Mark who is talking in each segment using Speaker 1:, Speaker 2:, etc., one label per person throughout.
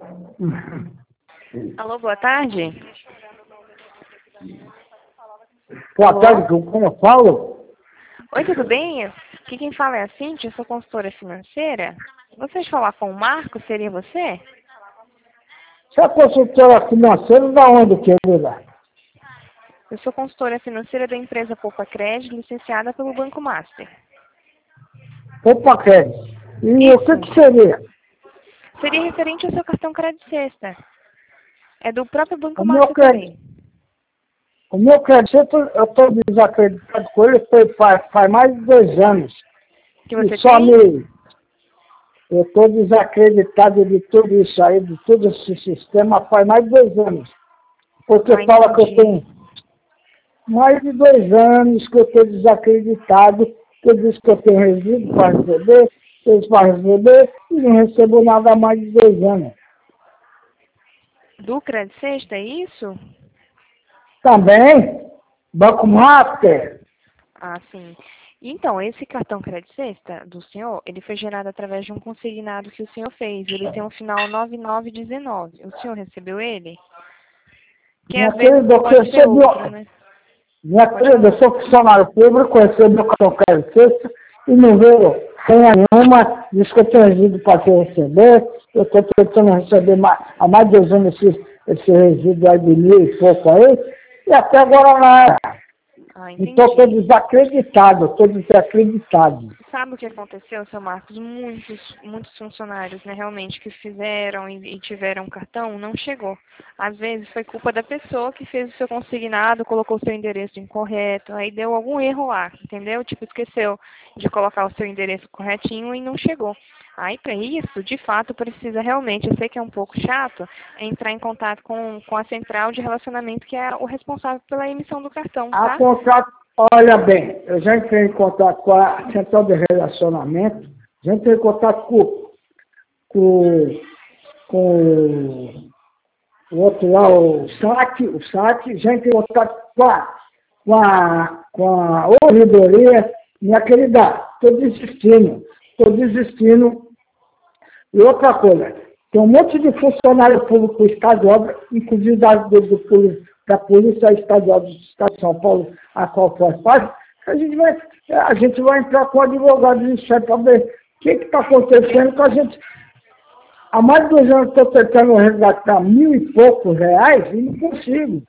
Speaker 1: Alô, boa tarde.
Speaker 2: Boa tarde, como eu falo?
Speaker 1: Oi, tudo bem? Aqui quem fala é a Cíntia, eu sou consultora financeira. Gostaria de falar com o Marco, seria você?
Speaker 2: Você é consultora financeira da onde, querida?
Speaker 1: Eu sou consultora financeira da empresa Poupa Crédito, licenciada pelo Banco Master.
Speaker 2: Opa, crédito. E o
Speaker 1: Isso.
Speaker 2: que seria?
Speaker 1: Seria referente ao seu cartão Crédito Sexta. É do próprio Banco
Speaker 2: O meu
Speaker 1: Master
Speaker 2: crédito,
Speaker 1: também.
Speaker 2: eu estou desacreditado com ele faz mais de 2 anos.
Speaker 1: Que
Speaker 2: E
Speaker 1: você
Speaker 2: só
Speaker 1: tem?
Speaker 2: eu estou desacreditado de tudo isso aí, de todo esse sistema faz mais de 2 anos. Porque fala que eu
Speaker 1: Entendi.
Speaker 2: tenho mais de 2 anos que eu estou desacreditado, que eu disse que eu tenho resíduo para receber, eles para receber, e não recebo nada há mais de 2 anos.
Speaker 1: Do Crédito Sexta, é isso?
Speaker 2: Também, Banco Master,
Speaker 1: Ah, sim. Então, esse cartão Crédito Sexta do senhor, ele foi gerado através de um consignado que o senhor fez. Ele tem um final 9919. O senhor recebeu ele? Que às
Speaker 2: minha
Speaker 1: vezes
Speaker 2: querida, eu
Speaker 1: pode ser
Speaker 2: recebi,
Speaker 1: outro, né?
Speaker 2: minha
Speaker 1: Pode
Speaker 2: querida, eu
Speaker 1: falar.
Speaker 2: sou funcionário público, recebi o cartão crédito sexta e não veio senha nenhuma, diz que eu tenho resíduo para receber, eu estou tentando receber há mais de 2 anos esse resíduo aí de 1.000 e pouco aí, e até agora nada.
Speaker 1: Ah,
Speaker 2: Então estou
Speaker 1: entendi.
Speaker 2: desacreditado, estou desacreditado.
Speaker 1: Sabe o que aconteceu, seu Marcos? Muitos funcionários, né, realmente, que fizeram e tiveram cartão, não chegou. Às vezes foi culpa da pessoa que fez o seu consignado, colocou o seu endereço incorreto, aí deu algum erro lá, entendeu? Tipo, esqueceu de colocar o seu endereço corretinho e não chegou. Aí, para isso, de fato, precisa realmente, eu sei que é um pouco chato, entrar em contato com a central de relacionamento, que é o responsável pela emissão do cartão,
Speaker 2: A
Speaker 1: tá?
Speaker 2: contato, olha bem, eu já entrei em contato com a central de relacionamento, já entrei em contato com, com o outro lá, o SAC, já entrei em contato com a ouvidoria, minha querida, estou desistindo. E outra coisa, tem um monte de funcionário público estadual, inclusive da Polícia Estadual do Estado de São Paulo, a qual faz parte, a gente vai entrar com o advogado do Estado para ver o que está acontecendo com a gente. Há mais de 2 anos estou tentando resgatar 1.000 e poucos reais e não consigo.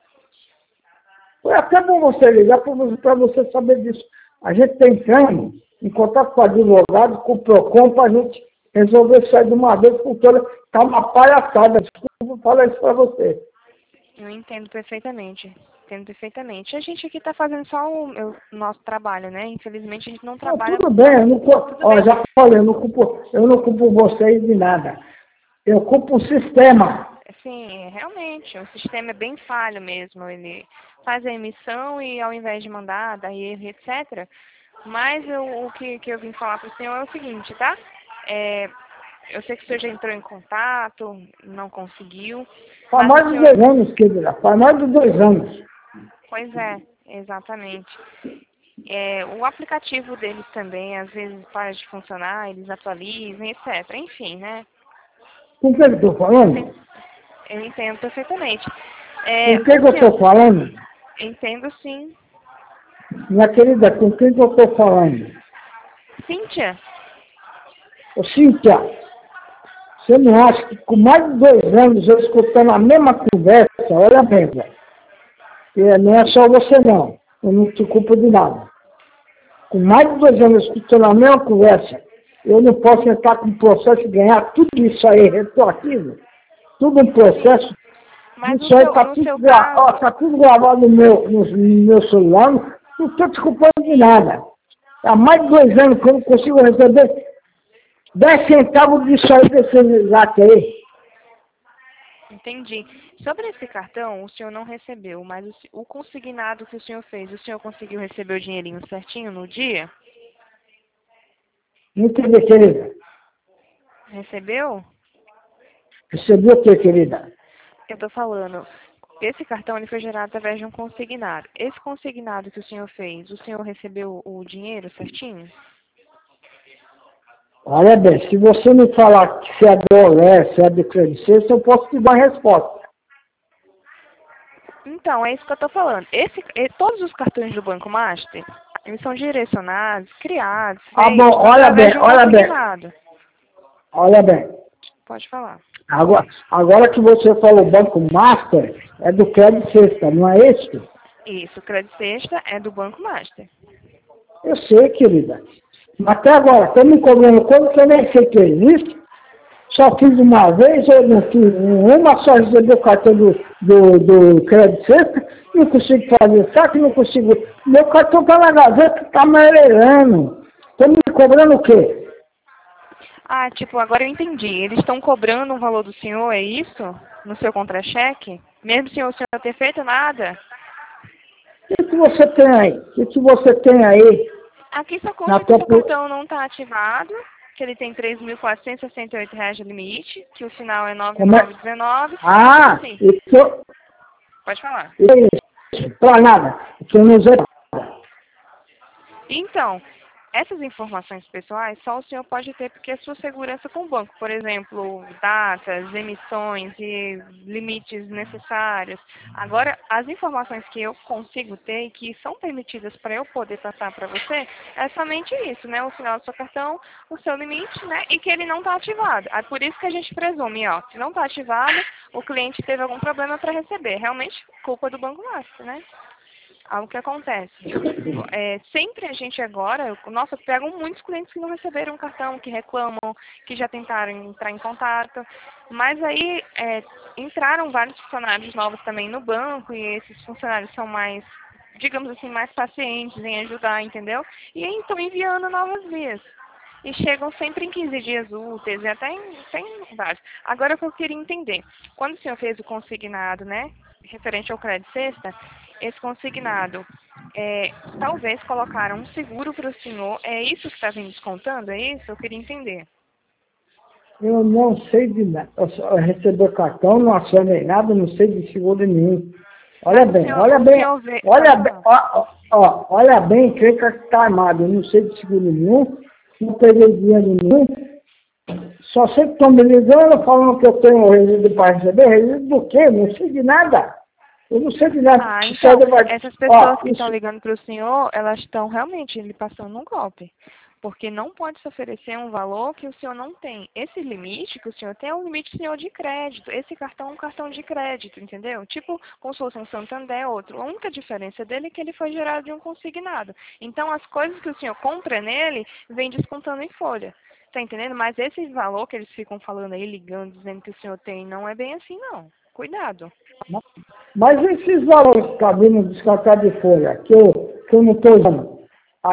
Speaker 2: Foi até bom você ligar para você saber disso. A gente está entrando em contato com o advogado, com o PROCON, para a gente resolver isso aí de uma vez por todas. Está uma palhaçada. Desculpa falar isso para você.
Speaker 1: Eu entendo perfeitamente. Entendo perfeitamente. A gente aqui está fazendo só o nosso trabalho, né? Infelizmente a gente não
Speaker 2: Não,
Speaker 1: trabalha.
Speaker 2: tudo bem,
Speaker 1: Tudo
Speaker 2: ó,
Speaker 1: bem.
Speaker 2: já falei, eu não culpo vocês de nada. Eu culpo o sistema.
Speaker 1: Sim, realmente, o sistema é bem falho mesmo. Ele faz a emissão e ao invés de mandar, dá erro, etc. Mas o que eu vim falar para o senhor é o seguinte, tá? É, eu sei que o senhor já entrou em contato, não conseguiu,
Speaker 2: Faz
Speaker 1: mas o
Speaker 2: mais de
Speaker 1: senhor.
Speaker 2: 2 anos, querida. Faz mais de 2 anos.
Speaker 1: Pois é, exatamente. É, o aplicativo deles também, às vezes, para de funcionar, eles atualizam, etc. Enfim, né?
Speaker 2: Com quem eu estou falando?
Speaker 1: Eu entendo perfeitamente.
Speaker 2: Com
Speaker 1: É,
Speaker 2: quem
Speaker 1: o
Speaker 2: eu
Speaker 1: senhor,
Speaker 2: estou falando?
Speaker 1: entendo sim.
Speaker 2: Minha querida, com quem eu estou falando?
Speaker 1: Cíntia,
Speaker 2: Ô, Cíntia, você não acha que com mais de 2 anos eu escutando a mesma conversa, olha bem, velho, não é só você não, eu não te culpo de nada. Com mais de 2 anos escutando a mesma conversa, eu não posso entrar com o processo e ganhar tudo isso aí retroativo, tudo um processo,
Speaker 1: mas
Speaker 2: isso aí está
Speaker 1: no
Speaker 2: tudo,
Speaker 1: seu caso,
Speaker 2: tá tudo gravado no meu celular, não estou te culpando de nada. Há mais de 2 anos que eu não consigo receber 10 centavos disso aí desse resgate aí.
Speaker 1: entendi. Sobre esse cartão, o senhor não recebeu, mas o consignado que o senhor fez, o senhor conseguiu receber o dinheirinho certinho no dia?
Speaker 2: Não entendi, querida.
Speaker 1: Recebeu?
Speaker 2: Recebeu o quê, querida?
Speaker 1: Eu estou falando. Esse cartão ele foi gerado através de um consignado. Esse consignado que o senhor fez, o senhor recebeu o dinheiro certinho?
Speaker 2: Olha bem, se você me falar que se é do Olé, se é do Credit Suisse, eu posso te dar a resposta.
Speaker 1: Então, é isso que eu estou falando. Todos os cartões do Banco Master, eles são direcionados, criados,
Speaker 2: Ah, bom,
Speaker 1: feitos através de um consignado.
Speaker 2: olha bem.
Speaker 1: Pode falar.
Speaker 2: Agora que você falou Banco Master, é do Credit Suisse, não é isso?
Speaker 1: Isso, o Credit Sexta é do Banco Master.
Speaker 2: Eu sei, querida. Mas até agora, estão me cobrando coisa que eu nem sei que existe. Só fiz uma vez, eu não fiz uma, só recebi o cartão do Credit Suisse, não consigo fazer saque, não consigo. Meu cartão está na gaveta, está amarelando. Estão me cobrando o quê?
Speaker 1: Ah, tipo, agora eu entendi. Eles estão cobrando um valor do senhor, é isso? No seu contra-cheque? Mesmo sem o senhor ter feito nada?
Speaker 2: O que você tem aí? O que você tem aí?
Speaker 1: Aqui só
Speaker 2: Na
Speaker 1: consta que o
Speaker 2: tua...
Speaker 1: seu cartão não está ativado, que ele tem R$ 3.468 de limite, que o final é
Speaker 2: Como é?
Speaker 1: 9919.
Speaker 2: Ah,
Speaker 1: Sim,
Speaker 2: isso,
Speaker 1: pode falar.
Speaker 2: isso, para nada. Que eu não usei nada.
Speaker 1: Então, essas informações pessoais só o senhor pode ter porque é sua segurança com o banco. Por exemplo, datas, emissões e limites necessários. Agora, as informações que eu consigo ter e que são permitidas para eu poder passar para você é somente isso, né? O final do seu cartão, o seu limite, né? E que ele não está ativado. É por isso que a gente presume, ó, se não está ativado, o cliente teve algum problema para receber. Realmente, culpa do Banco Master, né? Algo que acontece. Sempre a gente agora, nossa, eu pego muitos clientes que não receberam cartão, que reclamam, que já tentaram entrar em contato, mas aí entraram vários funcionários novos também no banco e esses funcionários são mais, digamos assim, mais pacientes em ajudar, entendeu? E aí estão enviando novas vias. E chegam sempre em 15 dias úteis, e até em vários. Agora o que eu queria entender, quando o senhor fez o consignado, né, referente ao crédito sexta, esse consignado, talvez colocaram um seguro para o senhor, é isso que está me descontando, é isso? Eu queria entender.
Speaker 2: Eu não sei de nada. Eu recebi o cartão, não acionei nada, não sei de seguro nenhum. Olha
Speaker 1: Mas
Speaker 2: bem, olha
Speaker 1: o
Speaker 2: bem,
Speaker 1: senhor vê...
Speaker 2: olha bem, olha bem, quem que está armado. Eu não sei de seguro nenhum, não peguei dinheiro nenhum. Só sei que estão me ligando, falando que eu tenho resíduo para receber. Resíduo do quê? Não sei de nada. Eu não sei de nada.
Speaker 1: Ah,
Speaker 2: Isso
Speaker 1: então,
Speaker 2: vai...
Speaker 1: essas pessoas que estão
Speaker 2: isso...
Speaker 1: ligando para o senhor, elas estão realmente lhe passando um golpe. Porque não pode se oferecer um valor que o senhor não tem. Esse limite que o senhor tem é um limite senhor de crédito. Esse cartão é um cartão de crédito, entendeu? Tipo, como se fosse um Santander, outro. A única diferença dele é que ele foi gerado de um consignado. Então, as coisas que o senhor compra nele, vem descontando em folha. Tá entendendo? Mas esse valor que eles ficam falando aí, ligando, dizendo que o senhor tem, não é bem assim, não. Cuidado.
Speaker 2: Mas esses valores que está vindo descartar de folha, que eu não estou usando,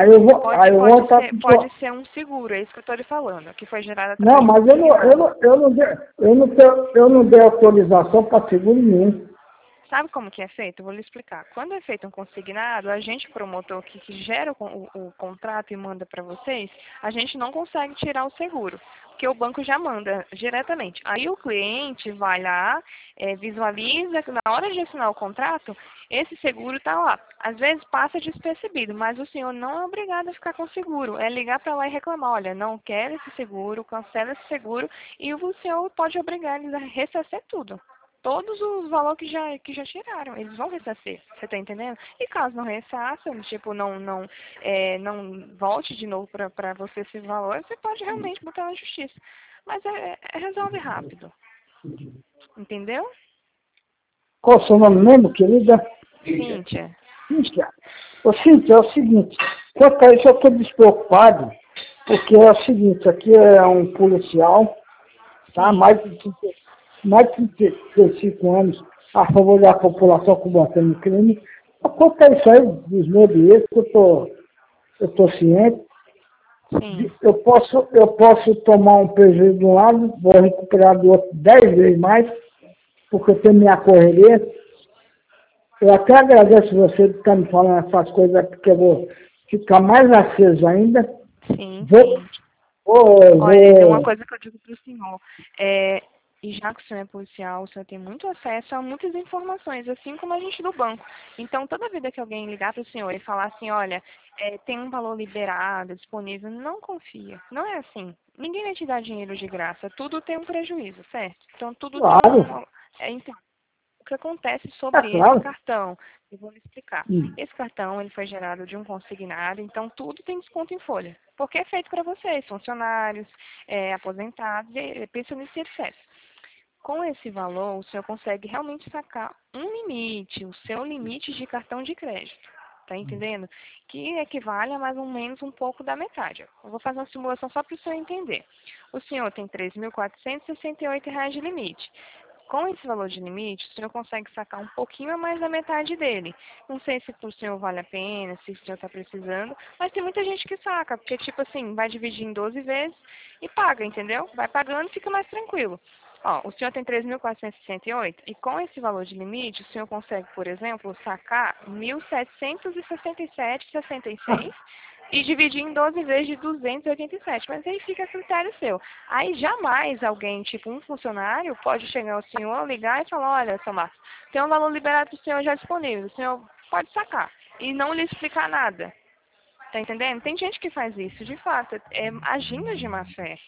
Speaker 1: Pode ser um seguro, é isso que eu estou lhe falando, que foi gerado
Speaker 2: Não,
Speaker 1: através de um
Speaker 2: mas
Speaker 1: consignado.
Speaker 2: eu não dei autorização para seguro nenhum.
Speaker 1: Sabe como que é feito? Eu vou lhe explicar. Quando é feito um consignado, a gente promotor que gera o contrato e manda para vocês, a gente não consegue tirar o seguro, porque o banco já manda diretamente. Aí o cliente vai lá, visualiza, na hora de assinar o contrato, esse seguro está lá. Às vezes passa despercebido, mas o senhor não é obrigado a ficar com o seguro. É ligar para lá e reclamar, olha, não quero esse seguro, cancela esse seguro, e o senhor pode obrigar eles a ressarcir tudo. Todos os valores que já tiraram, eles vão ressarcir, você tá entendendo? E caso não ressarçam, tipo, não volte de novo para você esse valor, você pode realmente botar na justiça. Mas resolve rápido, entendeu?
Speaker 2: Qual o seu nome mesmo, querida?
Speaker 1: Cíntia.
Speaker 2: Cíntia. Ô, Cíntia, é o seguinte, quanto a isso eu estou despreocupado, porque é o seguinte, aqui é um policial, tá?
Speaker 1: Sim.
Speaker 2: Mais de 35 anos a favor da população combatendo o crime. Quanto a isso aí, dos meus direitos, eu tô ciente.
Speaker 1: Sim.
Speaker 2: Eu posso tomar um prejuízo de um lado, vou recuperar do outro 10 vezes mais, porque eu tenho minha correria. Eu até agradeço você de estar me falando essas coisas, porque eu vou ficar mais aceso ainda.
Speaker 1: Sim,
Speaker 2: Vou,
Speaker 1: sim. Olha, é uma
Speaker 2: vou...
Speaker 1: coisa que eu digo para o senhor. E já que o senhor é policial, o senhor tem muito acesso a muitas informações, assim como a gente do banco. Então, toda vida que alguém ligar para o senhor e falar assim, olha, tem um valor liberado, disponível, não confia. Não é assim. ninguém vai te dar dinheiro de graça. Tudo tem um prejuízo, certo? Então, tudo tem
Speaker 2: Claro,
Speaker 1: então, o que acontece
Speaker 2: é
Speaker 1: sobre esse
Speaker 2: claro.
Speaker 1: cartão? Eu vou lhe explicar.
Speaker 2: Hum.
Speaker 1: Esse cartão, ele foi gerado de um consignado, então tudo tem desconto em folha. Porque é feito para vocês, funcionários, aposentados, pensionistas, etc. Com esse valor, o senhor consegue realmente sacar um limite, o seu limite de cartão de crédito. Tá entendendo? Que equivale a mais ou menos um pouco da metade. Eu vou fazer uma simulação só para o senhor entender. O senhor tem R$ 3.468 de limite. Com esse valor de limite, o senhor consegue sacar um pouquinho a mais da metade dele. Não sei se para o senhor vale a pena, se o senhor está precisando, mas tem muita gente que saca, porque tipo assim, vai dividir em 12 vezes e paga, entendeu? Vai pagando e fica mais tranquilo. Ó, o senhor tem 3.468 e com esse valor de limite, o senhor consegue, por exemplo, sacar 1.767,66 e dividir em 12 vezes de 287, mas aí fica a critério seu. Aí jamais alguém, tipo um funcionário, pode chegar ao senhor, ligar e falar, olha, seu Marcos, tem um valor liberado para o senhor já disponível, o senhor pode sacar e não lhe explicar nada. Tá entendendo? Tem gente que faz isso, de fato, agindo de má fé.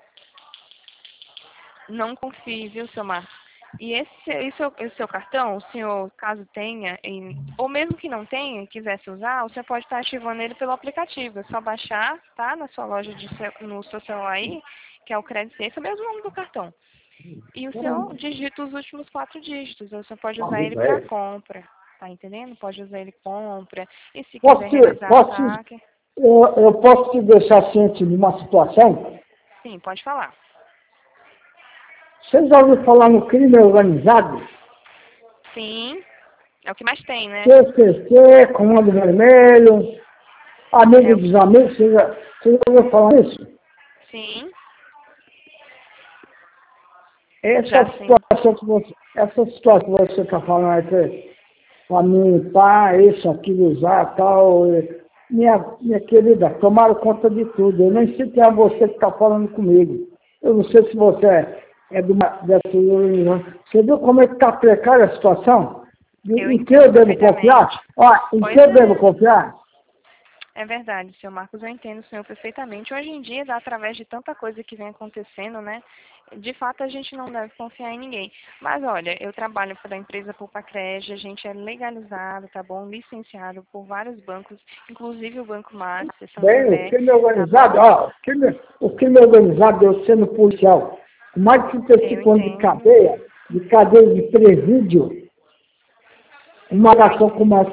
Speaker 1: Não confie, viu, seu Marcos? E esse seu cartão, o senhor, caso tenha, ou mesmo que não tenha, quisesse usar, você pode estar ativando ele pelo aplicativo. É só baixar, tá? Na sua loja, no seu celular aí, que é o Credit Safe, é o mesmo nome do cartão. E o senhor digita os últimos 4 dígitos. Você pode usar ele para compra. Tá entendendo? Pode usar ele compra. E se quiser realizar saque...
Speaker 2: Eu posso te deixar ciente de uma situação?
Speaker 1: Sim, pode falar.
Speaker 2: Vocês já ouviram falar no crime organizado?
Speaker 1: Sim, é o que mais tem, né?
Speaker 2: PCC, Comando Vermelho, Amigo dos Amigos, você já ouviu falar nisso?
Speaker 1: Sim.
Speaker 2: Essa situação que você está falando aí, para mim, pá, isso, aquilo, usar, tal, minha querida, tomaram conta de tudo. Eu nem sei quem é você que está falando comigo. Eu não sei se você dessa organização. Você viu como é que está precária a situação? Em que eu devo confiar? Ó, em que eu devo confiar?
Speaker 1: É verdade, senhor Marcos, eu entendo o senhor perfeitamente. Hoje em dia, através de tanta coisa que vem acontecendo, né? De fato, a gente não deve confiar em ninguém. Mas, olha, eu trabalho para a empresa Poupa-Cred, a gente é legalizado, tá bom? Licenciado por vários bancos, inclusive o Banco Master,
Speaker 2: Bem, o crime organizado, ó, o crime organizado, eu sendo policial, com mais de 35 anos de cadeia de presídio, uma ligação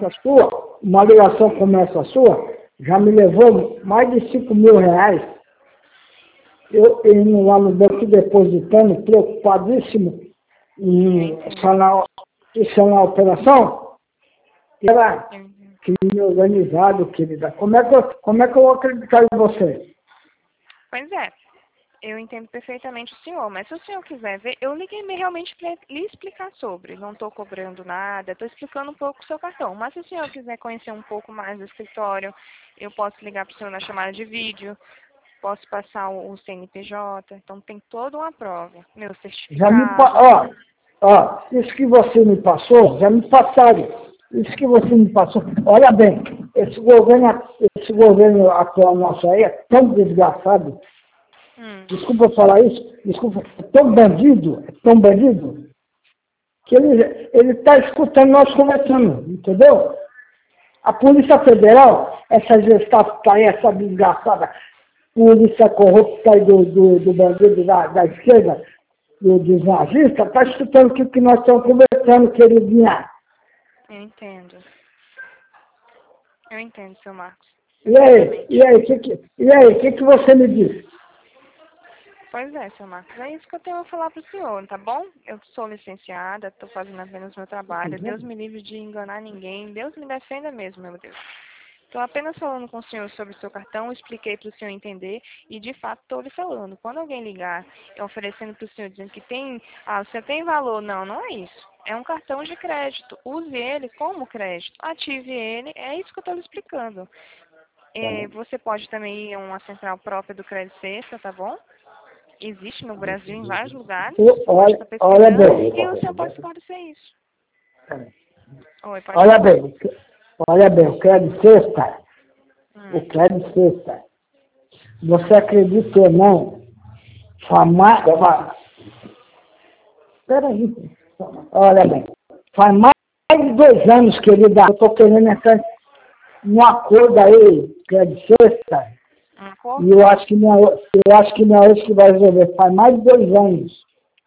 Speaker 2: como essa sua, já me levou mais de R$ 5.000. Eu indo lá no banco depositando, preocupadíssimo em sanar a operação, e era crime organizado, querida. Como é que eu vou acreditar em você?
Speaker 1: Pois é. Eu entendo perfeitamente o senhor, mas se o senhor quiser ver, eu liguei realmente para lhe explicar sobre. Não estou cobrando nada, estou explicando um pouco o seu cartão. Mas se o senhor quiser conhecer um pouco mais do escritório, eu posso ligar para o senhor na chamada de vídeo, posso passar o CNPJ, então tem toda uma prova. Meu certificado.
Speaker 2: Isso que você me passou, já me passaram. Isso que você me passou. Olha bem, esse governo atual nosso aí é tão desgraçado. Desculpa falar isso, é tão bandido, que ele está escutando nós conversando, entendeu? A Polícia Federal, essa gestão aí, essa desgraçada, polícia corrupta aí do bandido da esquerda, dos nazistas, está escutando o que nós estamos conversando, queridinha.
Speaker 1: Eu entendo. Eu entendo, seu Marcos.
Speaker 2: E aí, o que você me diz?
Speaker 1: Pois é, seu Marcos, é isso que eu tenho a falar para o senhor, tá bom? Eu sou licenciada, estou fazendo apenas meu trabalho. Deus me livre de enganar ninguém. Deus me defenda mesmo, meu Deus. Estou apenas falando com o senhor sobre o seu cartão, expliquei para o senhor entender e, de fato, estou lhe falando. Quando alguém ligar oferecendo para o senhor, dizendo que você tem valor, não é isso. É um cartão de crédito. Use ele como crédito. Ative ele. É isso que eu estou lhe explicando. Você pode também ir a uma central própria do Credit Sexta, tá bom? Existe no Brasil em vários lugares.
Speaker 2: Olha bem.
Speaker 1: E o senhor pode esclarecer isso. Oi, pode
Speaker 2: olha bem, o Credit Sexta, você acredita ou não, Peraí. Olha bem. Faz mais de 2 anos, querida. Eu estou querendo entrar num acordo aí, que é de sexta. E eu acho que não é isso que vai resolver. Faz mais de 2 anos.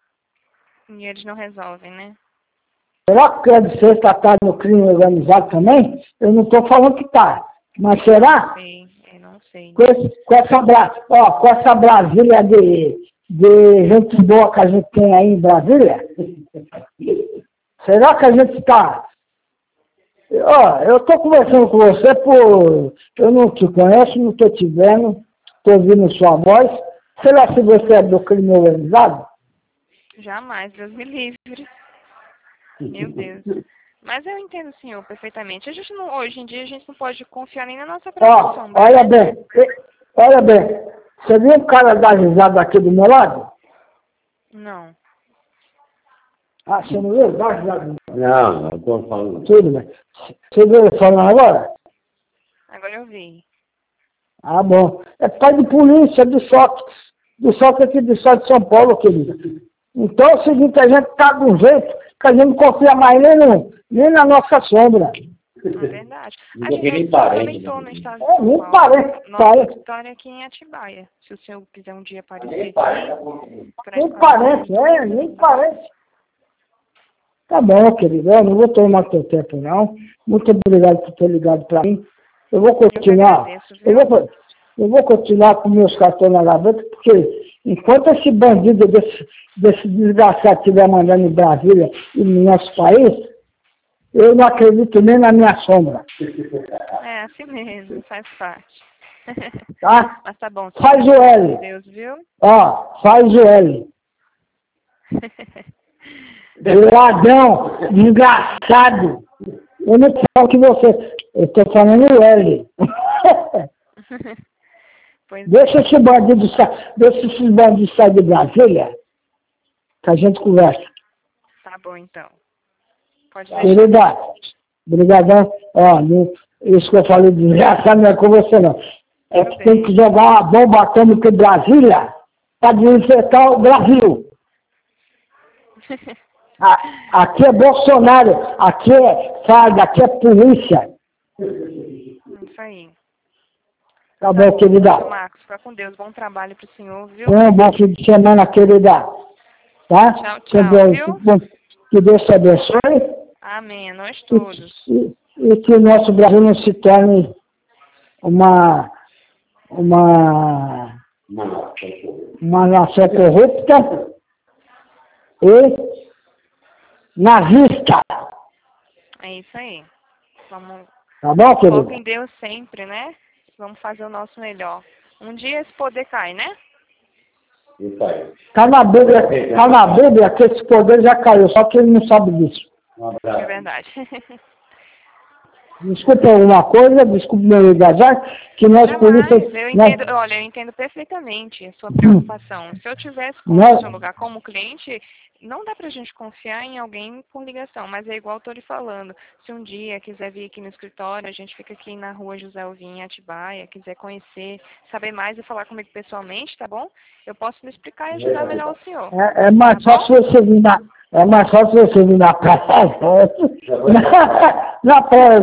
Speaker 1: E eles não resolvem, né?
Speaker 2: Será que o crédito sexta está no crime organizado também? Eu não estou falando que está. Mas será?
Speaker 1: Eu não sei.
Speaker 2: Com essa Brasília de gente boa que a gente tem aí em Brasília, será que a gente está... eu estou conversando com você eu não te conheço, não estou te vendo, estou ouvindo sua voz. Será que você é do crime organizado?
Speaker 1: Jamais, Deus me livre. Meu Deus. Mas eu entendo o senhor perfeitamente. A gente não, hoje em dia a gente não pode confiar nem na nossa própria sombra.
Speaker 2: Olha bem. Você viu o cara dar risada aqui do meu lado?
Speaker 1: Não.
Speaker 2: Ah, você não viu? Dá risada.
Speaker 3: Não, eu estou falando.
Speaker 2: Tudo bem. Você viu ele falando agora?
Speaker 1: Agora eu vi.
Speaker 2: Ah, bom. É pai de polícia, do SOC aqui do estado de São Paulo, querido. Então é o seguinte, a gente tá de um jeito que a gente não confia mais nem na nossa sombra.
Speaker 1: É verdade. A
Speaker 3: Nunca vi nem
Speaker 1: gente
Speaker 3: parente,
Speaker 1: também estou
Speaker 3: né?
Speaker 1: no estado de São
Speaker 2: Nem
Speaker 1: Paulo.
Speaker 2: parente.
Speaker 1: Nossa escritório é aqui em Atibaia. Se o senhor quiser um dia aparecer
Speaker 3: Nem
Speaker 1: aqui...
Speaker 3: parente.
Speaker 2: Nem parente, nem parente. Tá bom, querido. Eu não vou tomar teu tempo, não. Muito obrigado por ter ligado para mim. Eu vou continuar. Eu vou continuar com meus cartões na gaveta, porque enquanto esse bandido desse desgraçado estiver mandando em Brasília e no nosso país, eu não acredito nem na minha sombra.
Speaker 1: É, assim mesmo, faz parte.
Speaker 2: Tá?
Speaker 1: Mas tá bom.
Speaker 2: Faz o L.
Speaker 1: Deus, viu?
Speaker 2: Faz o L. Ladrão, desgraçado. Eu não falo que você... Eu estou falando o L. Deixa esses bandidos sair de Brasília, que a gente conversa.
Speaker 1: Tá bom, então. Pode deixar.
Speaker 2: Querida, obrigadão. Isso que eu falei de desgraçado não é com você, não. É que tem que jogar uma bomba atômica em Brasília para desinfetar o Brasil. Aqui é Bolsonaro, aqui é farda, aqui é polícia.
Speaker 1: Isso aí.
Speaker 2: Tá bom, querida.
Speaker 1: Marcos, fica com Deus. Bom trabalho pro senhor, viu?
Speaker 2: Bom fim de semana, querida. Tá?
Speaker 1: Tchau, viu?
Speaker 2: Que Deus te abençoe.
Speaker 1: Amém. A nós todos.
Speaker 2: E que o nosso Brasil não se torne uma nação corrupta e nazista.
Speaker 1: É isso aí. Vamos...
Speaker 2: Tá bom, querido?
Speaker 1: Foco em Deus sempre, né? Vamos fazer o nosso melhor. Um dia esse poder cai, né?
Speaker 3: Isso aí.
Speaker 2: Tá na Bíblia que esse poder já caiu, só que ele não sabe disso.
Speaker 3: Um abraço.
Speaker 1: É verdade.
Speaker 2: Desculpe alguma coisa, desculpe meu engajar, que nós polícias...
Speaker 1: Eu entendo perfeitamente a sua preocupação. Se eu tivesse no seu lugar como cliente, não dá pra gente confiar em alguém por ligação, mas é igual eu tô lhe falando. Se um dia quiser vir aqui no escritório, a gente fica aqui na rua José Alvim, em Atibaia, quiser conhecer, saber mais e falar comigo pessoalmente, tá bom? Eu posso lhe explicar e ajudar melhor o senhor.
Speaker 2: É mais fácil você vir na praia. Na praia.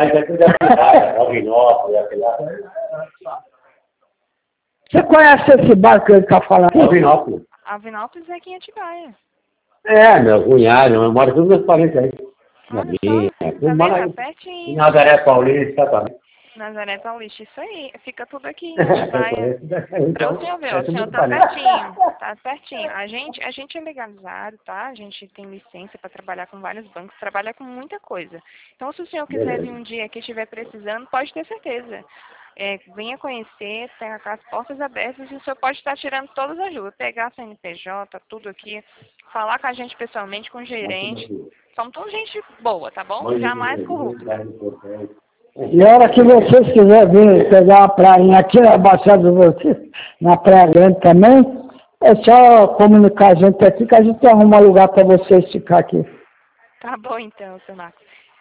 Speaker 2: Você conhece esse bar que ele está falando?
Speaker 3: Alvinópolis.
Speaker 1: Alvinópolis é aqui em Atibaia.
Speaker 3: Meu cunhado, eu moro com meus parentes aí.
Speaker 1: Tá pertinho.
Speaker 3: Em Nazaré Paulista também.
Speaker 1: Nazaré Paulista, isso aí. Fica tudo aqui em Atibaia. Pra o senhor ver, o senhor tá pertinho. A gente é legalizado, tá? A gente tem licença para trabalhar com vários bancos, trabalha com muita coisa. Então, se o senhor quiser vir um dia que estiver precisando, pode ter certeza. Venha conhecer, tem as portas abertas e o senhor pode estar tirando todas as ajudas. Pegar a CNPJ, tudo aqui, falar com a gente pessoalmente, com o gerente. Somos toda gente boa, tá bom? Jamais corrupta.
Speaker 2: E a hora que vocês quiserem vir pegar uma prainha aqui na Baixada de vocês, na Praia Grande também, é só comunicar a gente aqui que a gente arruma lugar para vocês ficar aqui.
Speaker 1: Tá bom então, seu Marcos.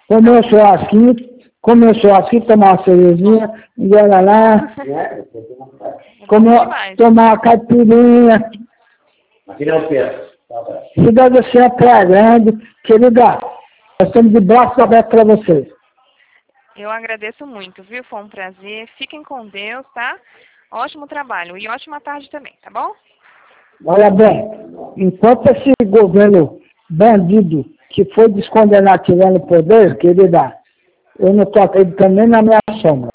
Speaker 2: Comer um churrasquinho, tomar uma cervejinha, ir lá, tomar uma caipirinha,
Speaker 3: Aqui não pensa.
Speaker 2: Cidade assim é Praia Grande. Querida, nós estamos de braços abertos para vocês.
Speaker 1: Eu agradeço muito, viu? Foi um prazer. Fiquem com Deus, tá? Ótimo trabalho e ótima tarde também, tá bom?
Speaker 2: Olha bem, enquanto esse governo bandido que foi descondenado tirando o poder, querida, eu não estou acreditando nem na minha sombra.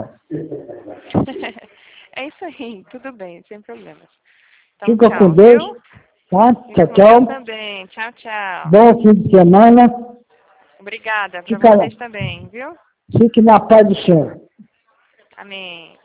Speaker 1: É isso aí, tudo bem, sem problemas. Então,
Speaker 2: Fica
Speaker 1: tchau,
Speaker 2: com Deus,
Speaker 1: viu?
Speaker 2: tá?
Speaker 1: Fica
Speaker 2: Tchau,
Speaker 1: com
Speaker 2: tchau.
Speaker 1: Deus também. Tchau, tchau.
Speaker 2: Bom fim de semana.
Speaker 1: Obrigada para
Speaker 2: Fica lá.
Speaker 1: vocês também, viu?
Speaker 2: Fique na paz do Senhor.
Speaker 1: Amém.